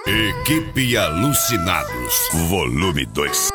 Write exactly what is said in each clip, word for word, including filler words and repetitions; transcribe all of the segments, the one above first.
Equipe Alucinados, volume dois.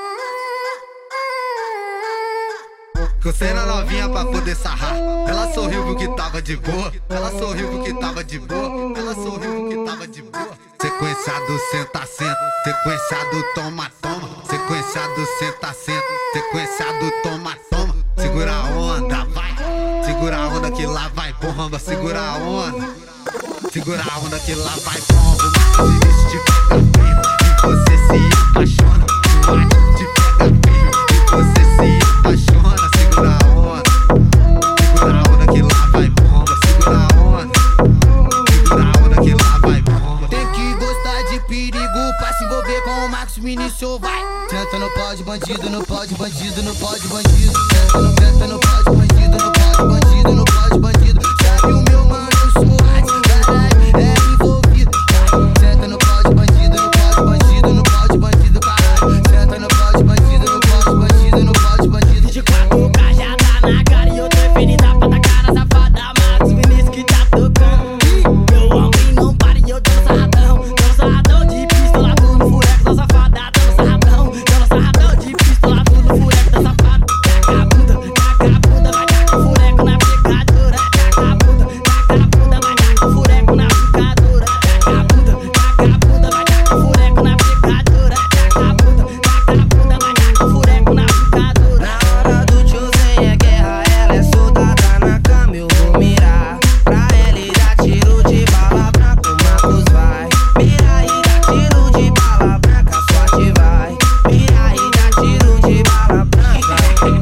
Cocei na novinha pra poder sarrar. Ela sorriu, viu que tava de boa. Ela sorriu, viu que tava de boa. Ela sorriu, viu que tava de boa. Sequência do senta, senta. Sequência do toma, toma. Sequência do senta, senta. Sequência do toma, toma. Segura a onda, vai. Segura a onda que lá vai bomba. Segura a onda. Segura a onda que lá vai bomba. Mas isso te pega firme e você se apaixona. Mas te pega firme e você se apaixona. Segura a onda. Segura a onda que lá vai bomba. Segura a onda. Segura a onda que lá vai bomba. Tem que gostar de perigo pra se envolver com o Marcos Vinicius, vai. Senta no pau de bandido, no pau de bandido, no pau de bandido. Senta no, senta no pau de bandido, no pau de bandido, no pau de bandido. Sabe o meu mano, eu sou hard, caralho, é envolvido. Senta no pau de bandido, no pau de bandido, no pau de bandido, caralho. Senta no pau de bandido, no pau de bandido, no pau de bandido. De quatro cajada na cara e eu tô ferida pra tacar na safada. Marcos Vinicius que tá tocando. Meu homem não para e eu tô no sarradão. Tô no sarradão de pistola, tudo fureco da safada. Tô no sarradão, tô no sarradão de pistola, tudo fureco da safada. Taca a bunda, taca a bunda, vai tacar o fureco na picadura. Taca a bunda, taca a bunda, vai tacar o fureco na picadura. Taca a bunda, taca a bunda, vai tacar o fureco na picadura. Taca a bunda, taca a bunda, vai tacar o fureco na picadura. Na hora do tiozinho é guerra, ela é soldada na cama, eu vou mirar. Pra ela e dar tiro de bala branca, o Marcos vai. Mira e dá tiro de bala branca, a sorte vai. Mira e dá tiro de bala branca.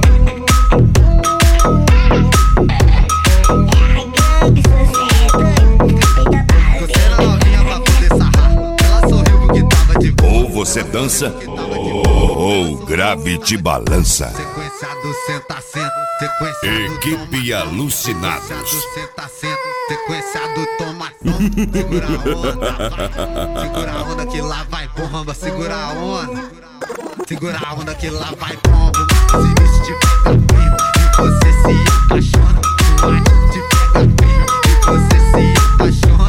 Cocei na novinha pra poder sarrar. Ela sorriu, viu que tava de boa. Ou você dança, ou o grave te balança. Sequência do senta, senta. Sequência do Equipe toma, Alucinados. sequência do senta, senta. Sequência do toma, toma. Segura a onda, vai. Segura a onda que lá vai bomba. Segura a onda. Segura a onda que lá vai bomba. Mas isso te pega firme e você se apaixona. Mas te pega firme e você se apaixona.